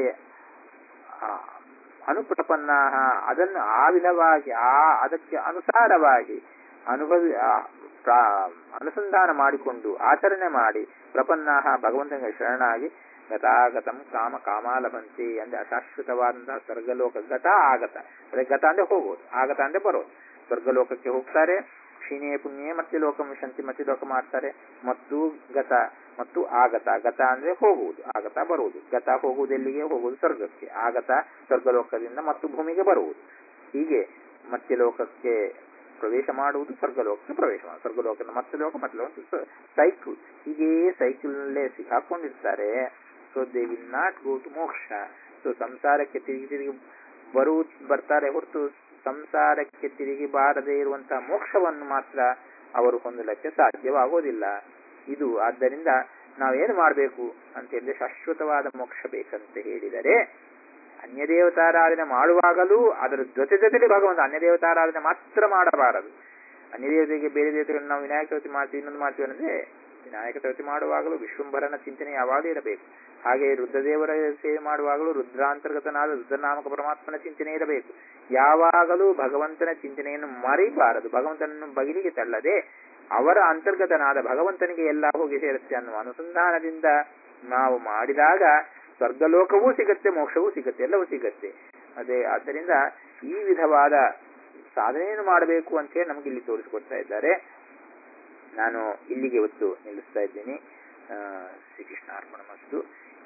ಅನುಪ್ರಪನ್ನ ಅದನ್ನು ಆ ವಿಧವಾಗಿ ಆ ಅದಕ್ಕೆ ಅನುಸಾರವಾಗಿ ಅನುಭವಿ ಅನುಸಂಧಾನ ಮಾಡಿಕೊಂಡು ಆಚರಣೆ ಮಾಡಿ ಪ್ರಪನ್ನ ಭಗವಂತನಿಗೆ ಶರಣಾಗಿ ಗತಾಗತಂ ಕಾಮ ಕಾಮಾಲಭಂತೆ ಅಂದ್ರೆ ಅಶಾಶ್ವತವಾದಂತಹ ಸ್ವರ್ಗಲೋಕ ಗತ ಆಗತ ಅಂದ್ರೆ ಗತ ಅಂದ್ರೆ ಹೋಗೋದು, ಆಗತ ಅಂದ್ರೆ ಬರೋದು. ಸ್ವರ್ಗಲೋಕಕ್ಕೆ ಹೋಗ್ತಾರೆ, ಕ್ಷೀಣೆ ಪುಣ್ಯೆ ಮತ್ತೆ ಲೋಕಂ ವಿಶಂತಿ ಮತ್ತೆ ಲೋಕ ಮಾಡ್ತಾರೆ. ಮತ್ತು ಗತ ಮತ್ತು ಆಗತ, ಗತ ಅಂದ್ರೆ ಹೋಗುವುದು, ಆಗತ ಬರುವುದು. ಗತ ಹೋಗುವುದೆಲ್ಲಿಗೆ, ಹೋಗುವುದು ಸ್ವರ್ಗಕ್ಕೆ. ಆಗತ ಸ್ವರ್ಗಲೋಕದಿಂದ ಮತ್ತು ಭೂಮಿಗೆ ಬರುವುದು. ಹೀಗೆ ಮತ್ತೆ ಲೋಕಕ್ಕೆ ಪ್ರವೇಶ ಮಾಡುವುದು, ಸ್ವರ್ಗಲೋಕಕ್ಕೆ ಪ್ರವೇಶ ಮಾಡುವುದು, ಸ್ವರ್ಗಲೋಕದ ಮತ್ತೆ ಲೋಕ ಮತ್ತೆ ಲೋಕ ಸೈಕಲ್. ಹೀಗೆ ಸೈಕಲ್ನಲ್ಲೇ ಸಿಕ್ಕಾಕೊಂಡಿರ್ತಾರೆ. So they will not go to moksha. So ಸಂಸಾರಕ್ಕೆ ತಿರುಗಿ ತಿರುಗಿ ಬರುವುದು ಬರ್ತಾರೆ ಹೊರತು ಸಂಸಾರಕ್ಕೆ ತಿರುಗಿ ಬಾರದೇ ಇರುವಂತಹ ಮೋಕ್ಷವನ್ನು ಮಾತ್ರ ಅವರು ಹೊಂದಲಿಕ್ಕೆ ಸಾಧ್ಯವಾಗೋದಿಲ್ಲ. ಇದು ಆದ್ದರಿಂದ ನಾವೇನು ಮಾಡಬೇಕು ಅಂತ ಹೇಳಿದ್ರೆ ಶಾಶ್ವತವಾದ ಮೋಕ್ಷ ಬೇಕಂತ ಹೇಳಿದರೆ ಅನ್ಯ ದೇವತಾರಾಧನೆ ಮಾಡುವಾಗಲೂ ಅದರ ಜೊತೆ ಜೊತೆಲಿ ಭಗವಂತ ಅನ್ಯ ದೇವತಾರಾಧನೆ ಮಾತ್ರ ಮಾಡಬಾರದು. ಅನ್ಯ ದೇವತೆಗೆ ಬೇರೆ ದೇವತೆಗಳನ್ನ ನಾವು ವಿನಾಯಕ ಚೌತಿ ಮಾಡ್ತೀವಿ, ಇನ್ನೊಂದು ಮಾಡ್ತೀವಿ ಅಂದ್ರೆ ವಿನಾಯಕ ಚೌತಿ ಮಾಡುವಾಗಲೂ ವಿಶ್ವಂಭರನ ಚಿಂತನೆ ಯಾವಾಗಲೂ ಇರಬೇಕು. ಹಾಗೆ ರುದ್ರದೇವರ ಸೇವೆ ಮಾಡುವಾಗಲೂ ರುದ್ರಾಂತರ್ಗತನಾದ ರುದ್ರನಾಮಕ ಪರಮಾತ್ಮನ ಚಿಂತನೆ ಇರಬೇಕು. ಯಾವಾಗಲೂ ಭಗವಂತನ ಚಿಂತನೆಯನ್ನು ಮರಿಬಾರದು. ಭಗವಂತನನ್ನು ಬಗಿಲಿಗೆ ತಳ್ಳದೆ ಅವರ ಅಂತರ್ಗತನಾದ ಭಗವಂತನಿಗೆ ಎಲ್ಲ ಹೋಗಿ ಸೇರುತ್ತೆ ಅನ್ನುವ ಅನುಸಂಧಾನದಿಂದ ನಾವು ಮಾಡಿದಾಗ ಸ್ವರ್ಗಲೋಕವೂ ಸಿಗತ್ತೆ, ಮೋಕ್ಷವೂ ಸಿಗತ್ತೆ, ಎಲ್ಲವೂ ಸಿಗತ್ತೆ. ಅದೇ ಆದ್ದರಿಂದ ಈ ವಿಧವಾದ ಸಾಧನೆಯನ್ನು ಮಾಡಬೇಕು ಅಂತ ಹೇಳಿ ನಮ್ಗೆ ಇಲ್ಲಿ ತೋರಿಸಿಕೊಡ್ತಾ ಇದ್ದಾರೆ. ನಾನು ಇಲ್ಲಿಗೆ ಇವತ್ತು ನಿಲ್ಲಿಸ್ತಾ ಇದ್ದೀನಿ. ಶ್ರೀಕೃಷ್ಣ ಅರ್ಪಣಮಸ್ತು.